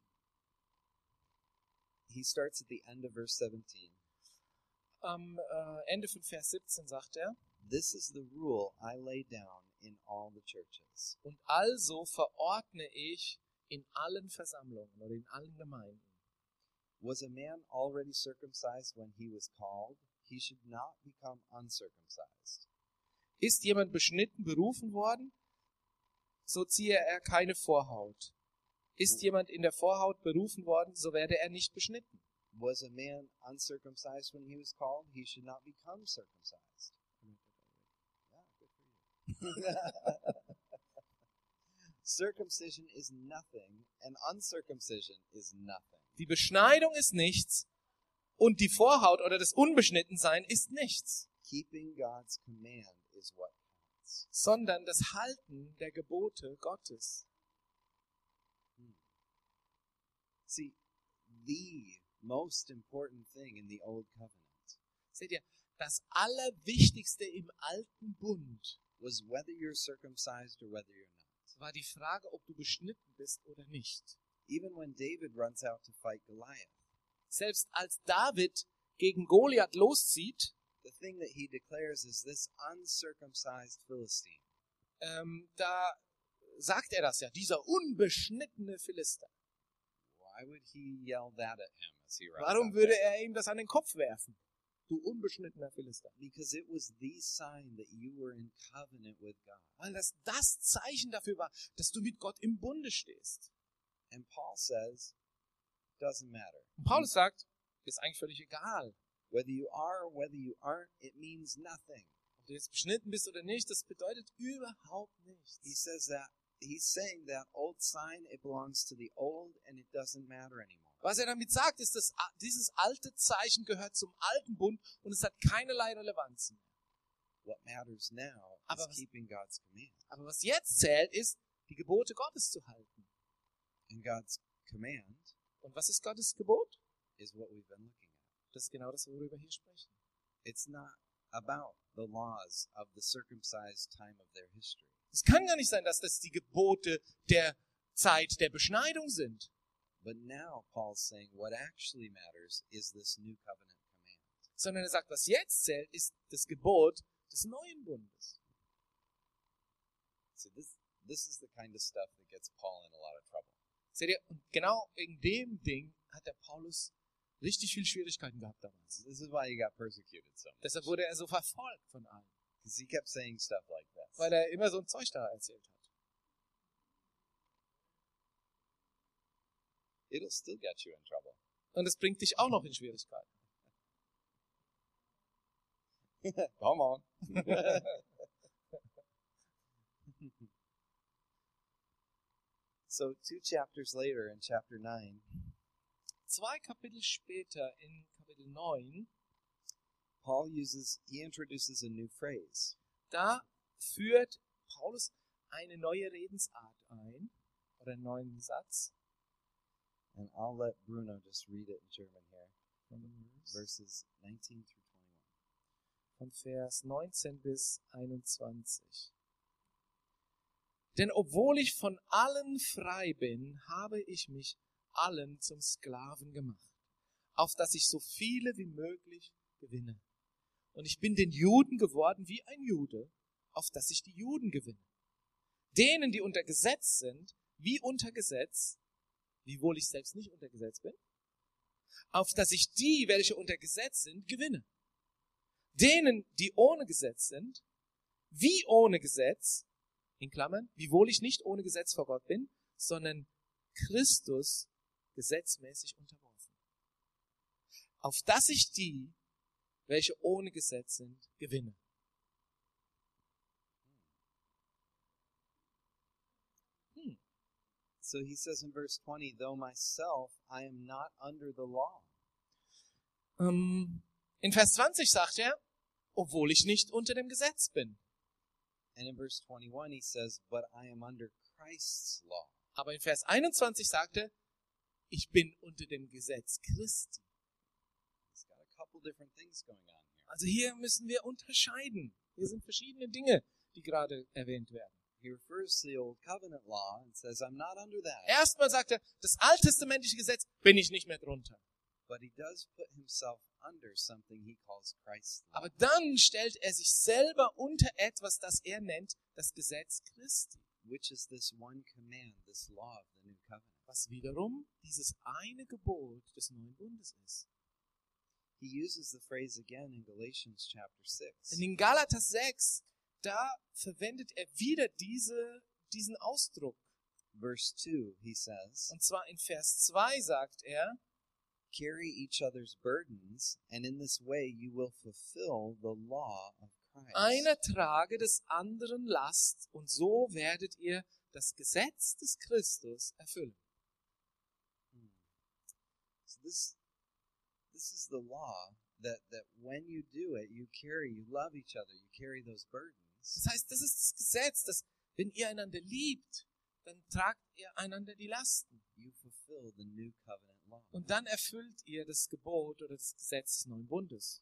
He starts at the end of verse 17. Am Ende von Vers 17 sagt er, This is the rule I lay down in all the churches. und also verordne ich in allen Versammlungen oder in allen Gemeinden. Was a man already circumcised when he was called? He should not become uncircumcised. Ist jemand beschnitten, berufen worden, so ziehe er keine Vorhaut. Ist jemand in der Vorhaut berufen worden, so werde er nicht beschnitten. Was a man uncircumcised when he was called? He should not become circumcised. Yeah, good for you. Circumcision is nothing, and uncircumcision is nothing. Die Beschneidung ist nichts und die Vorhaut oder das Unbeschnittensein ist nichts, Keeping God's command is what counts. sondern das Halten der Gebote Gottes. See, the most important thing in the Old Covenant Seht ihr, das Allerwichtigste im alten Bund was whether you're circumcised or whether you're not. war die Frage, ob du beschnitten bist oder nicht. Even when David runs out to fight Goliath, Selbst als David gegen Goliath loszieht, the thing that he declares is this uncircumcised Philistine. Da sagt er das ja, dieser unbeschnittene Philister. Why would he yell that at him as he runs Warum out würde there? er ihm das an den Kopf werfen? Du unbeschnittener Philister. Because it was the sign that you were in covenant with God. Weil das Zeichen dafür war, dass du mit Gott im Bunde stehst. And Paul says, doesn't matter. Und Paulus sagt, ist eigentlich völlig egal. Whether you are or whether you aren't, it means nothing. Ob du jetzt beschnitten bist oder nicht, das bedeutet überhaupt He nichts. says that, he's saying that old sign, it belongs to the old and it doesn't matter anymore. Was er damit sagt, ist, dass dieses alte Zeichen gehört zum alten Bund und es hat keinerlei Relevanz mehr. What matters now Aber is was- keeping God's command. Aber was jetzt zählt, ist, die Gebote Gottes zu halten. And God's command Und was ist Gottes Gebot? is what we've been looking at. Das ist genau das, worüber wir hier sprechen. It's not about the laws of the circumcised time of their history. Es kann gar nicht sein, dass das die Gebote der Zeit der Beschneidung sind. But now Paul's saying what actually matters is this new covenant command. Sondern er sagt, was jetzt zählt, ist das Gebot des neuen Bundes. So this is the kind of stuff that gets Paul in a lot of trouble. Seht ihr, und genau wegen dem Ding hat der Paulus richtig viel Schwierigkeiten gehabt damals. This is why he got persecuted so much. Deshalb wurde er so verfolgt von allen, Because he kept saying stuff like this. weil er immer so ein Zeug da erzählt hat. it'll still get you in trouble. Und es bringt dich auch noch in Schwierigkeiten. Come on. So 2 chapters later in chapter 9, 2 Kapitel später, in Kapitel 9, he introduces a new phrase. da führt Paulus eine neue Redensart ein, oder einen neuen Satz. And I'll let Bruno just read it in German here. Verses 19 through 21. Von Vers 19 bis 21. Denn obwohl ich von allen frei bin, habe ich mich allen zum Sklaven gemacht, auf dass ich so viele wie möglich gewinne. Und ich bin den Juden geworden wie ein Jude, auf dass ich die Juden gewinne. Denen, die unter Gesetz sind, wie unter Gesetz, wiewohl ich selbst nicht unter Gesetz bin, auf dass ich die, welche unter Gesetz sind, gewinne. Denen, die ohne Gesetz sind, wie ohne Gesetz, in Klammern, wiewohl ich nicht ohne Gesetz vor Gott bin, sondern Christus gesetzmäßig unterworfen. Auf dass ich die, welche ohne Gesetz sind, gewinne. So he says in verse 20, though myself I am not under the law. In Vers 20 sagt er, obwohl ich nicht unter dem Gesetz bin. And in verse 21 he says, but I am under Christ's law. Aber in Vers 21 sagt er, ich bin unter dem Gesetz Christi. He's got a couple different things going on here. Also hier müssen wir unterscheiden. Hier sind verschiedene Dinge, die gerade erwähnt werden. He refers to the old covenant law and says, I'm not under that. Erstmal sagt er, das alttestamentliche Gesetz bin ich nicht mehr drunter. But he does put himself under something he calls Christ's law. Aber dann stellt er sich selber unter etwas, das er nennt, das Gesetz Christi. Which is this one command, this law of the new covenant. Was wiederum dieses eine Gebot des neuen Bundes ist. He uses the phrase again in Galatians chapter 6. Und in Galater 6, da verwendet er wieder diesen Ausdruck. Verse 2, he says, Und zwar in Vers 2 sagt er, carry each other's burdens, and in this way you will fulfill the law of Christ. einer trage des anderen Last, und so werdet ihr das Gesetz des Christus erfüllen. So this is the law that when you do it, you love each other, you carry those burdens. Das heißt, das ist das Gesetz, dass wenn ihr einander liebt, dann tragt ihr einander die Lasten. You fulfill the new covenant law. Und dann erfüllt ihr das Gebot oder das Gesetz des neuen Bundes.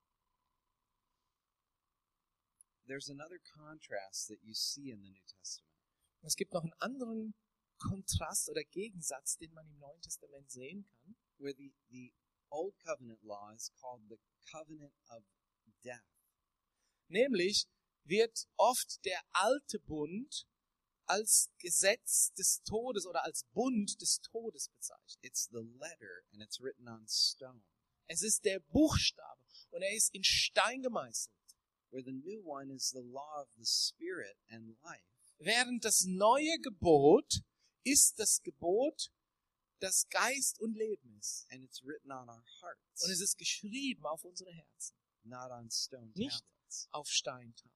There's another contrast that you see in the New Testament. Es gibt noch einen anderen Kontrast oder Gegensatz, den man im Neuen Testament sehen kann. Where the old covenant law is called the covenant of death. Nämlich wird oft der alte Bund als Gesetz des Todes oder als Bund des Todes bezeichnet. It's the letter and it's written on stone. Es ist der Buchstabe und er ist in Stein gemeißelt. Where the new one is the law of the Spirit and life. Während das neue Gebot ist das Gebot, das Geist und Leben ist. And it's written on our hearts. Und es ist geschrieben auf unsere Herzen, Not on stone nicht tablets. auf Steintafeln.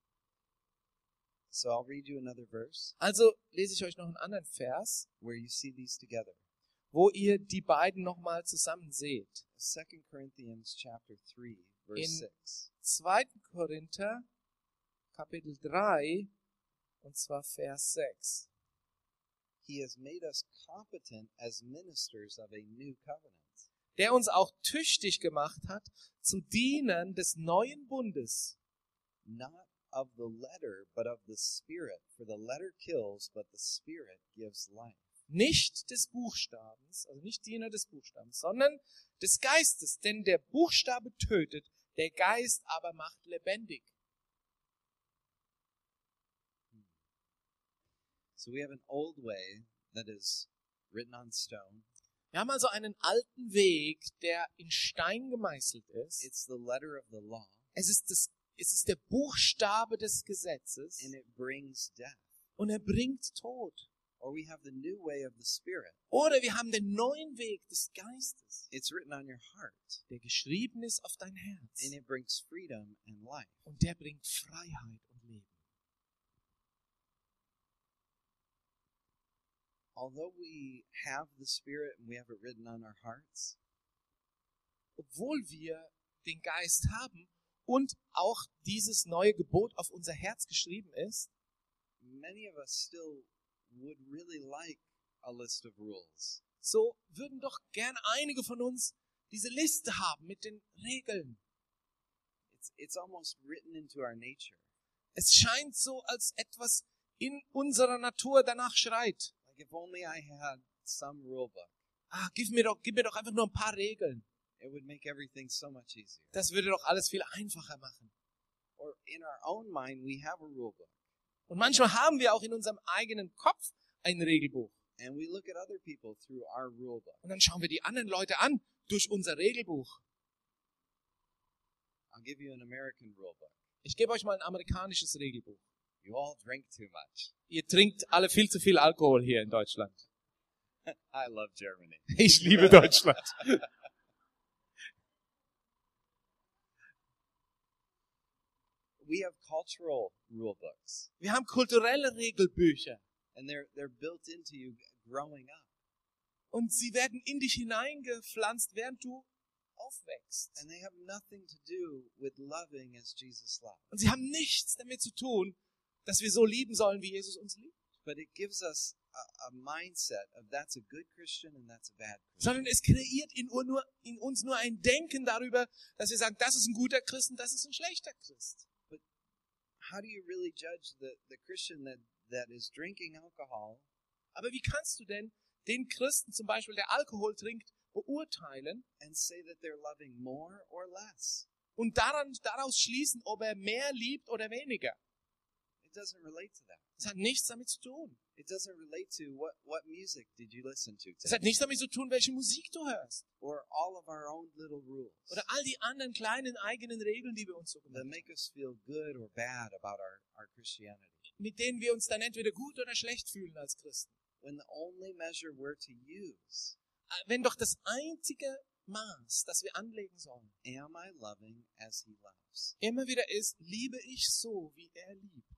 So I'll read you another verse Also lese ich euch noch einen anderen Vers, where you see these together. wo ihr die beiden nochmal zusammen seht. 2 Corinthians chapter 3, verse In 6. 2. Korinther, Kapitel 3, und zwar Vers 6. He has made us competent as ministers of a new covenant. Der uns auch tüchtig gemacht hat zu Dienern des neuen Bundes. Not of the letter, but of the Spirit. For the letter kills, but the Spirit gives life. Nicht des Buchstabens, also nicht Diener des Buchstabens, sondern des Geistes. Denn der Buchstabe tötet, der Geist aber macht lebendig. So we have an old way that is written on stone. Wir haben also einen alten Weg, der in Stein gemeißelt ist. It's the letter of the law, Es ist der Buchstabe des Gesetzes and it brings death. und er bringt Tod. Or we have the new way of the Spirit. Oder wir haben den neuen Weg des Geistes, It's written on your heart, der geschrieben ist auf dein Herz. and it brings freedom and life. Und der bringt Freiheit und Leben. Although we have the Spirit and we have it written on our hearts, Obwohl wir den Geist haben und auch dieses neue Gebot auf unser Herz geschrieben ist, many of us still would really like a list of rules. so würden doch gern einige von uns diese Liste haben mit den Regeln. It's almost written into our nature. Es scheint so, als etwas in unserer Natur danach schreit. Like if only I had some rule book, Gib mir doch einfach nur ein paar Regeln. it would make everything so much easier. Das würde doch alles viel einfacher machen. Or in our own mind, we have a rule book, Und manchmal haben wir auch in unserem eigenen Kopf ein Regelbuch. and we look at other people through our rule book. Und dann schauen wir die anderen Leute an durch unser Regelbuch. I'll give you an American rule book. Ich gebe euch mal ein amerikanisches Regelbuch. You all drink too much. Ihr trinkt alle viel zu viel Alkohol hier in Deutschland. I love Germany. Ich liebe Deutschland. We have cultural rule books, Wir haben kulturelle Regelbücher. and they're built into you growing up. Und sie werden in dich hineingepflanzt, während du aufwächst. And they have nothing to do with loving as Jesus loved. Und sie haben nichts damit zu tun, dass wir so lieben sollen, wie Jesus uns liebt. But it gives us a mindset of that's a good Christian and that's a bad Christian. Sondern es kreiert in uns nur ein Denken darüber, dass wir sagen, das ist ein guter Christ und das ist ein schlechter Christ. How do you really judge the Christian that is drinking alcohol Aber wie kannst du denn den Christen zum Beispiel, der Alkohol trinkt, beurteilen and say that they're loving more or less? und daraus schließen, ob er mehr liebt oder weniger? It doesn't relate to that. Das hat nichts damit zu tun. It doesn't relate to what music did you listen to Das hat today? nichts damit zu tun, welche Musik du hörst. Or all of our own little rules Oder all die anderen kleinen eigenen Regeln, die wir uns so that gemacht haben, make us feel good or bad about our Christianity. mit denen wir uns dann entweder gut oder schlecht fühlen als Christen. When the only measure we're to use, Wenn doch das einzige Maß, das wir anlegen sollen, am I loving as he loves? immer wieder ist, liebe ich so, wie er liebt.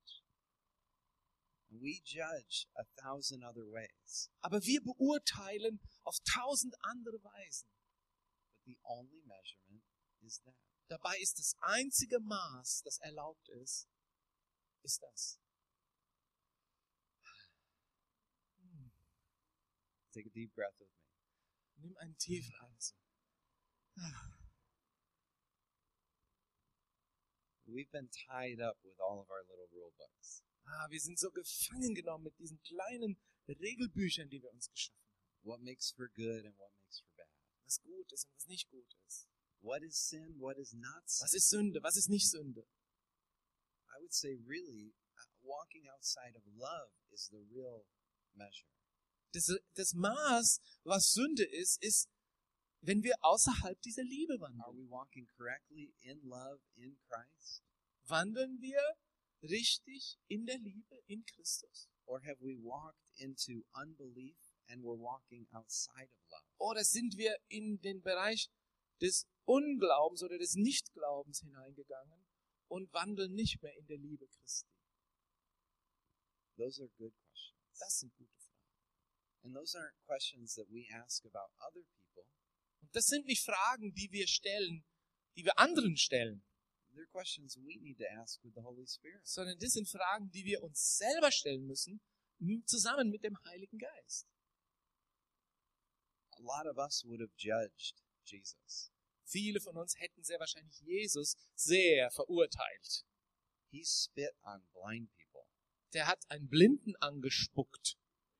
We judge 1,000 other ways, Aber wir beurteilen auf 1000 andere Weisen. but the only measurement is that. Dabei ist das einzige Maß, das erlaubt ist das. Take a deep breath with me. Nimm einen tiefen Atemzug. We've been tied up with all of our little rule books. Wir sind so gefangen genommen mit diesen kleinen Regelbüchern, die wir uns geschaffen haben. What makes for good and what makes for bad? Was gut ist und was nicht gut ist. What is sin? What is not Was sin? ist Sünde, was ist nicht Sünde. I would say really, walking outside of love is the real measure. Das Maß, was Sünde ist, wenn wir außerhalb dieser Liebe Are wandeln. we walking correctly in love in Christ? Wandeln wir richtig in der Liebe in Christus? Or have we walked into unbelief and we're walking outside of love? Oder sind wir in den Bereich des Unglaubens oder des Nichtglaubens hineingegangen und wandeln nicht mehr in der Liebe Christi? Those are good questions. Das sind gute Fragen. And those aren't questions that we ask about other people. Und das sind nicht Fragen, die wir stellen, die wir anderen stellen, They're questions we need to ask with the Holy Spirit. sondern das sind Fragen, die wir uns selber stellen müssen, zusammen mit dem Heiligen Geist. A lot of us would have judged Jesus. Viele von uns hätten sehr wahrscheinlich Jesus sehr verurteilt. He spit on blind people. Der hat einen Blinden angespuckt.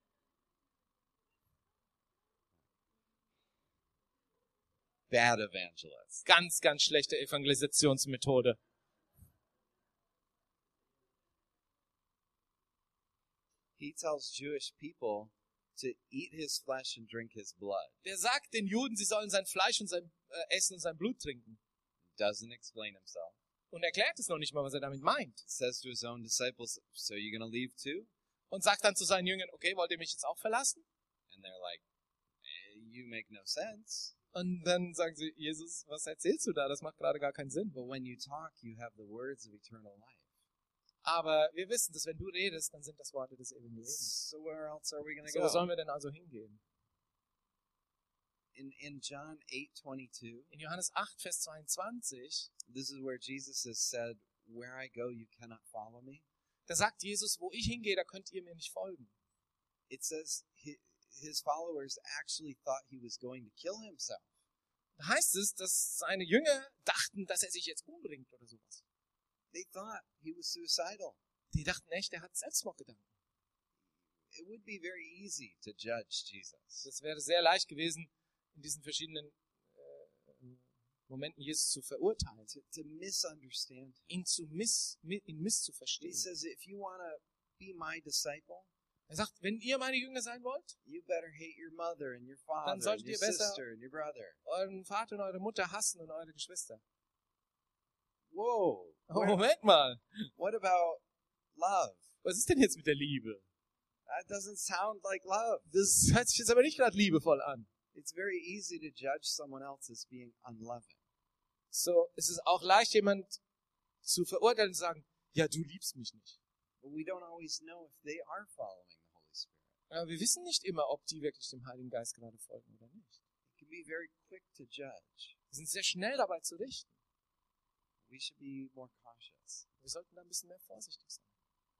Bad evangelist. Ganz, ganz schlechte Evangelisationsmethode. He tells Jewish people to eat his flesh and drink his blood. Der sagt den Juden, sie sollen sein Fleisch und sein Essen und sein Blut trinken. Doesn't explain himself. Und erklärt es noch nicht mal, was er damit meint. Says to his own disciples, so you're going to leave too? und sagt dann zu seinen Jüngern, okay, wollt ihr mich jetzt auch verlassen? And they're like, you make no sense. Und dann sagen sie, Jesus, was erzählst du da? Das macht gerade gar keinen Sinn. But when you talk, you have the words of eternal life. Aber wir wissen, dass wenn du redest, dann sind das Worte des ewigen Lebens. So where else are we going to So, go? wo sollen wir denn also hingehen? In John 8:22, In Johannes 8, Vers 22, this is where Jesus has said, where I go, you cannot follow me. da sagt Jesus, wo ich hingehe, da könnt ihr mir nicht folgen. It says his followers actually thought he was going to kill himself. Da heißt es, dass seine Jünger dachten, dass er sich jetzt umbringt oder sowas. They thought he was suicidal. Die dachten echt, er hat Selbstmordgedanken. It would be very easy to judge Jesus. Das wäre sehr leicht gewesen, in diesen verschiedenen Momenten Jesus zu verurteilen, To misunderstand him. ihn misszuverstehen. He says, if you want to be my disciple, Er sagt, wenn ihr meine Jünger sein wollt, you better hate your mother and your father Dann and solltet your ihr besser- sister and your brother. euren Vater und eure Mutter hassen und eure Geschwister. Whoa. Oh, Moment mal, What about love? was ist denn jetzt mit der Liebe? That doesn't sound like love. Das hört sich jetzt aber nicht gerade liebevoll an. It's very easy to judge someone else as being unloving. So, es ist auch leicht, jemand zu verurteilen und zu sagen, ja, du liebst mich nicht. But we don't always know if they are following the Holy Spirit. Aber wir wissen nicht immer, ob die wirklich dem Heiligen Geist gerade folgen oder nicht. It can be very quick to judge. Wir sind sehr schnell dabei zu richten. We should be more cautious. Wir sollten da ein bisschen mehr vorsichtig sein.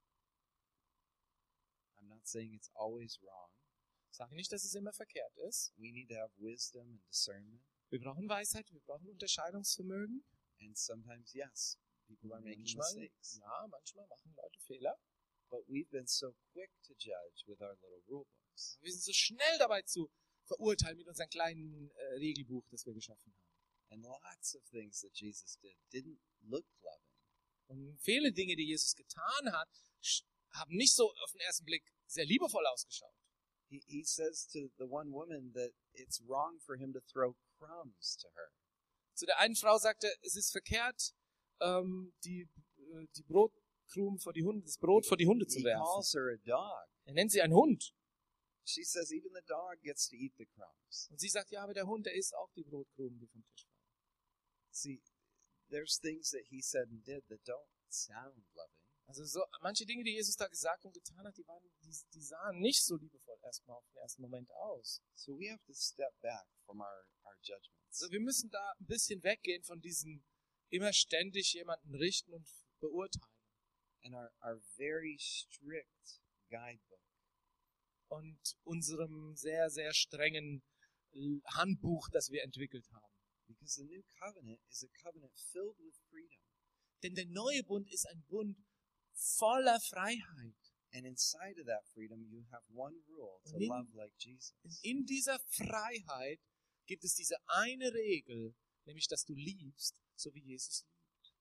I'm not saying it's always wrong. Ich sage nicht, dass es immer verkehrt ist. We need to have wisdom and discernment. Wir brauchen Weisheit, wir brauchen Unterscheidungsvermögen. And sometimes, yes, people are making Manchmal, mistakes. ja, manchmal machen Leute Fehler. But we've been so quick to judge with our little rule books. Wir sind so schnell dabei zu verurteilen mit unserem kleinen Regelbuch, das wir geschaffen haben. And lots of things that Jesus did didn't look loving. Und viele Dinge, die Jesus getan hat, haben nicht so auf den ersten Blick sehr liebevoll ausgeschaut. He says to the one woman that it's wrong for him to throw crumbs to her. Zu der einen Frau sagte, es ist verkehrt, die Brotkrumen vor die Hunde, das Brot vor die Hunde zu He werfen. calls her a dog. Er nennt sie einen Hund. She says even the dog gets to eat the crumbs. Und sie sagt, ja, aber der Hund, der isst auch die Brotkrumen, die vom Tisch fallen. See, there's things that he said and did that don't sound loving. Also so manche Dinge, die Jesus da gesagt und getan hat, die sahen nicht so liebevoll erstmal auf den ersten Moment aus. So we have to step back from our judgments. Also wir müssen da ein bisschen weggehen von diesem immer ständig jemanden richten und beurteilen. And our very strict guidebook Und unserem sehr, sehr strengen Handbuch, das wir entwickelt haben. because the new covenant is a covenant filled with freedom. Denn der neue Bund ist ein Bund voller Freiheit. And inside of that freedom, you have one rule, to Und in- love like Jesus. Und in dieser Freiheit gibt es diese eine Regel, nämlich, dass du liebst, so wie Jesus liebt.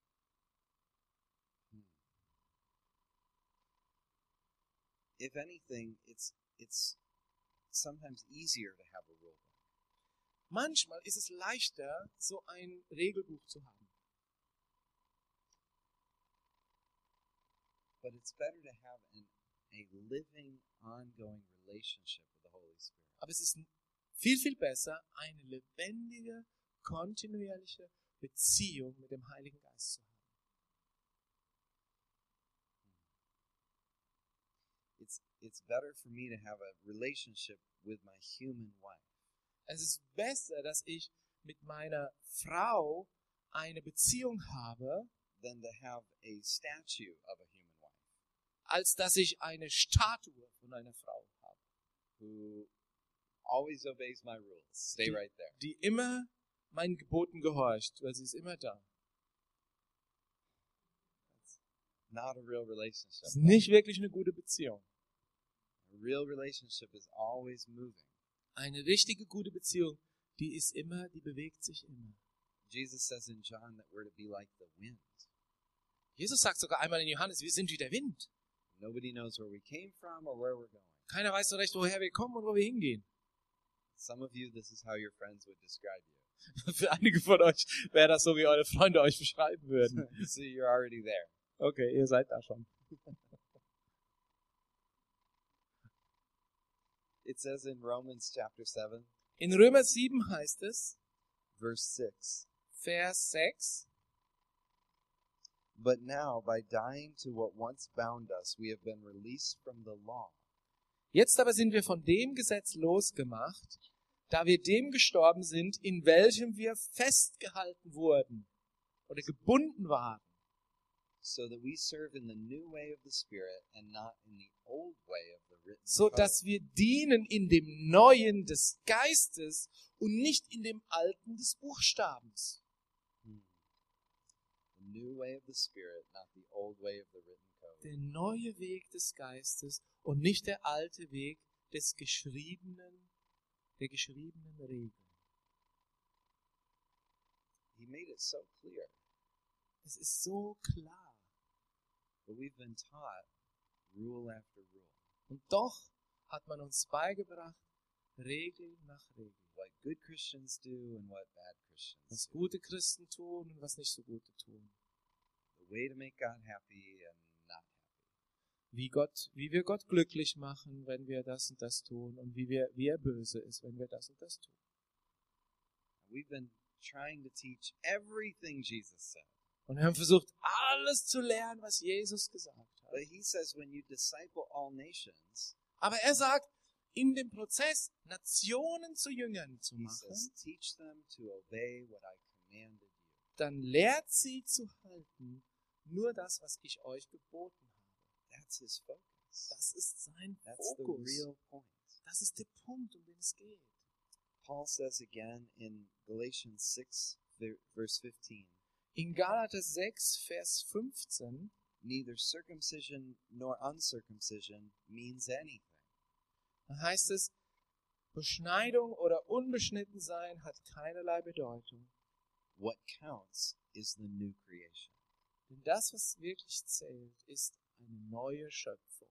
If anything, it's sometimes easier to have a rule book. Manchmal ist es leichter, so ein Regelbuch zu haben. But it's better to have a living, ongoing relationship with the Holy Spirit. Aber es ist viel, viel besser, eine lebendige, kontinuierliche Beziehung mit dem Heiligen Geist zu haben. It's better for me to have a relationship with my human wife Es ist besser, dass ich mit meiner Frau eine Beziehung habe, than to have a statue of a human wife als dass ich eine Statue von einer Frau habe, who always obeys my rules. Stay right there. die immer meinen Geboten gehorcht, weil sie ist immer da. Not a real Das relationship. ist nicht wirklich eine gute Beziehung. A real relationship is always moving. Eine richtige, gute Beziehung, die bewegt sich immer. Jesus says in John that we're to be like the wind. Jesus sagt sogar einmal in Johannes, wir sind wie der Wind. Nobody knows where we came from or where we're going. Keiner weiß so recht, woher wir kommen und wo wir hingehen. Some of you, this is how your friends would describe you. Für einige von euch wäre das so, wie eure Freunde euch beschreiben würden. So you're already there. Okay, ihr seid da schon. It says in Romans chapter 7, In Römer 7 heißt es, verse 6, Vers 6, But now, by dying to what once bound us, we have been released from the law. Jetzt aber sind wir von dem Gesetz losgemacht, da wir dem gestorben sind, in welchem wir festgehalten wurden oder gebunden waren, So that we serve in the new way of the Spirit and not in the old way of the written so code. dass wir dienen in dem Neuen des Geistes und nicht in dem Alten des Buchstabens. The new way of the Spirit, not the old way of the written code. Der neue Weg des Geistes und nicht der alte Weg der geschriebenen Regeln. He made it so clear. Es ist so klar. But we've been taught rule after rule. Und doch hat man uns beigebracht, Regel nach Regel. What good Christians do and what bad Christians Was do. gute Christen tun und was nicht so gute tun. The way to make God happy and not happy. Wie wir Gott glücklich machen, wenn wir das und das tun und wie er böse ist, wenn wir das und das tun. We've been trying to teach everything Jesus said. Und wir haben versucht, alles zu lernen, was Jesus gesagt hat. But he says when you disciple all nations, Aber er sagt, in dem Prozess, Nationen zu Jüngern zu he machen, says teach them to obey what I commanded you. dann lehrt sie zu halten, nur das, was ich euch geboten habe. That's his focus. Das ist sein That's the Fokus. real point. Das ist der Punkt, um den es geht. Paul says again in Galatians 6, verse 15, In Galater 6, Vers 15, neither circumcision nor uncircumcision means anything. da heißt es, Beschneidung oder unbeschnitten sein hat keinerlei Bedeutung. What counts is the new creation. Denn das, was wirklich zählt, ist eine neue Schöpfung.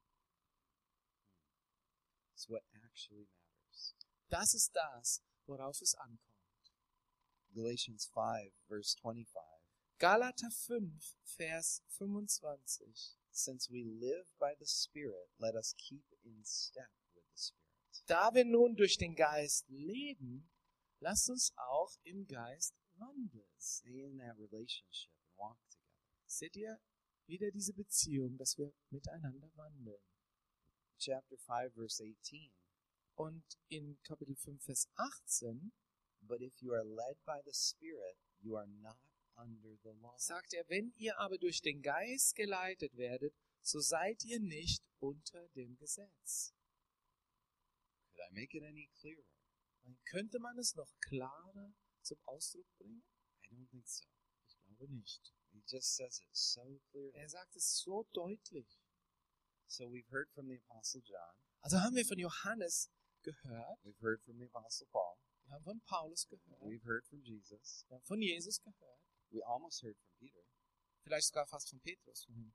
It's what actually matters. Das ist das, worauf es ankommt. Galatians 5, verse 25. Galater 5, Vers 25. Since we live by the Spirit, let us keep in step with the Spirit. Da wir nun durch den Geist leben, lasst uns auch im Geist wandeln. Stay in that relationship and walk together. Seht ihr wieder diese Beziehung, dass wir miteinander wandeln? Chapter 5, verse 18. Und in Kapitel 5, Vers 18 But if you are led by the Spirit, you are not under the law. sagt er, wenn ihr aber durch den Geist geleitet werdet, so seid ihr nicht unter dem Gesetz. Could I make it any clearer? Dann könnte man es noch klarer zum Ausdruck bringen? I don't think so. Ich glaube nicht. He just says it so clearly. Er sagt es so deutlich. So we've heard from the Apostle John. Also haben wir von Johannes gehört, We've heard from the Apostle Paul. wir haben von Paulus gehört, We've heard from Jesus. wir haben von Jesus gehört, We almost heard from Peter. vielleicht sogar fast von Petrus vorhin.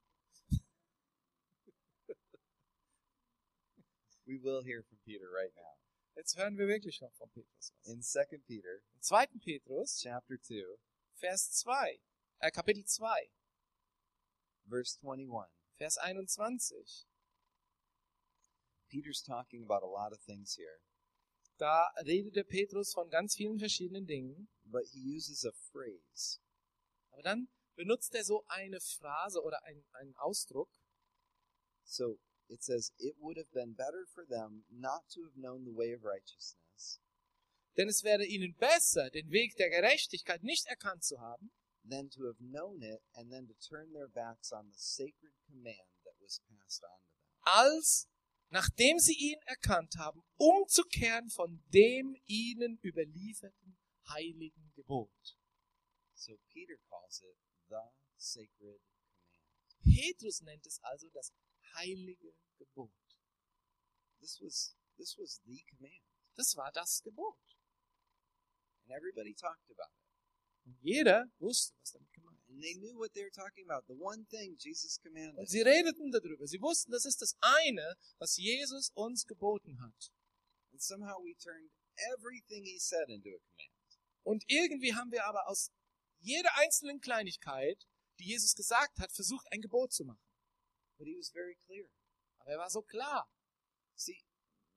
We will hear from Peter right now. Jetzt hören wir wirklich noch von Petrus was. In 2 Peter, Im 2. Petrus, chapter 2, Vers 2, Kapitel 2, verse 21. Vers 21. Peter's talking about a lot of things here, Da redet der Petrus von ganz vielen verschiedenen Dingen, but he uses a phrase. aber dann benutzt er so eine Phrase oder einen Ausdruck. So it says, it would have been better for them not to have known the way of righteousness Denn es wäre ihnen besser, den Weg der Gerechtigkeit nicht erkannt zu haben, than to have known it and then to turn their backs on the sacred command that was passed on to them. als, nachdem sie ihn erkannt haben, umzukehren von dem ihnen überlieferten heiligen Gebot. So Peter calls it the sacred command. Petrus nennt es also das heilige Gebot. This was the command. Das war das Gebot. And everybody talked about it. Und jeder wusste, was damit gemeint And they ist. knew what they were talking about. The one thing Jesus commanded. Und sie redeten darüber. Sie wussten, das ist das eine, was Jesus uns geboten hat. And somehow we turned everything he said into a command. Und irgendwie haben wir aber aus jeder einzelnen Kleinigkeit, die Jesus gesagt hat, versucht, ein Gebot zu machen. But he was very clear. Aber er war so klar. See,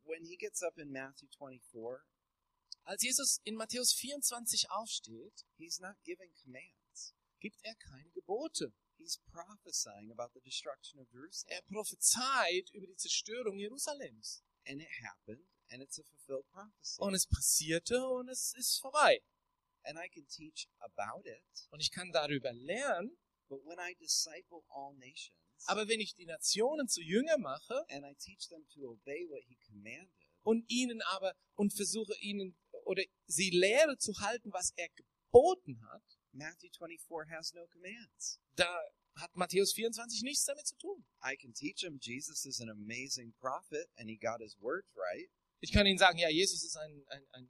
when he gets up in Matthew 24, Als Jesus in Matthäus 24 aufsteht, he's not giving commands. gibt er keine Gebote. He's prophesying about the destruction of Er Jerusalem. prophezeit über die Zerstörung Jerusalems. And it happened, and it's a fulfilled prophecy. Und es passierte und es ist vorbei. And I can teach about it, Und ich kann darüber lernen, but when I disciple all nations, aber wenn ich die Nationen zu Jünger mache and I teach them to obey what he commanded, und versuche ihnen oder sie lehre zu halten, was er geboten hat, Matthew 24 has no commands. da hat Matthäus 24 nichts damit zu tun. I can teach them Jesus is an amazing prophet and he got his words right. Ich kann ihnen sagen, ja, Jesus ist ein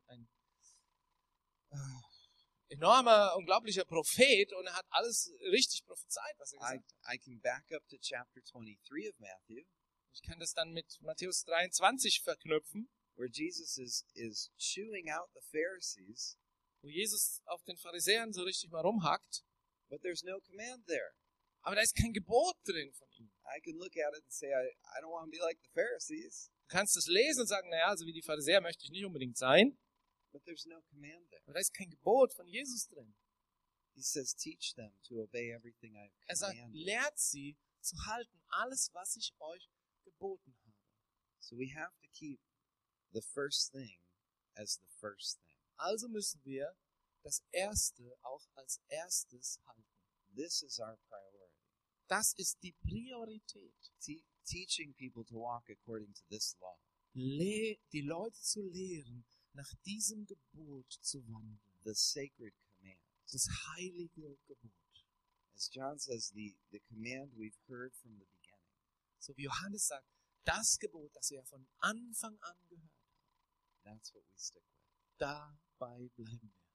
enormer, unglaublicher Prophet und er hat alles richtig prophezeit, was er gesagt hat. I can back up to chapter 23 of Matthew, Ich kann das dann mit Matthäus 23 verknüpfen, where Jesus is chewing out the Pharisees, wo Jesus auf den Pharisäern so richtig mal rumhackt, but there's no command there. aber da ist kein Gebot drin von ihm. I can look at it and say, I don't want to be like the Pharisees, Du kannst das lesen und sagen, naja, also wie die Pharisäer möchte ich nicht unbedingt sein, but there's no command there. aber da ist kein Gebot von Jesus drin. He says, teach them to obey everything I've Er sagt, commanded. lehrt sie zu halten, alles, was ich euch geboten habe. So we have to keep the first thing as the first thing. Also müssen wir das Erste auch als erstes halten. This is our priority. Das ist die Priorität. Teaching people to walk according to this law. Die Leute zu lehren, nach diesem Gebot zu wandeln. The sacred command. Das heilige Gebot. As John says, the command we've heard from the beginning. So wie Johannes sagt, das Gebot, das wir von Anfang an gehört haben, That's what we stick with. dabei bleiben wir.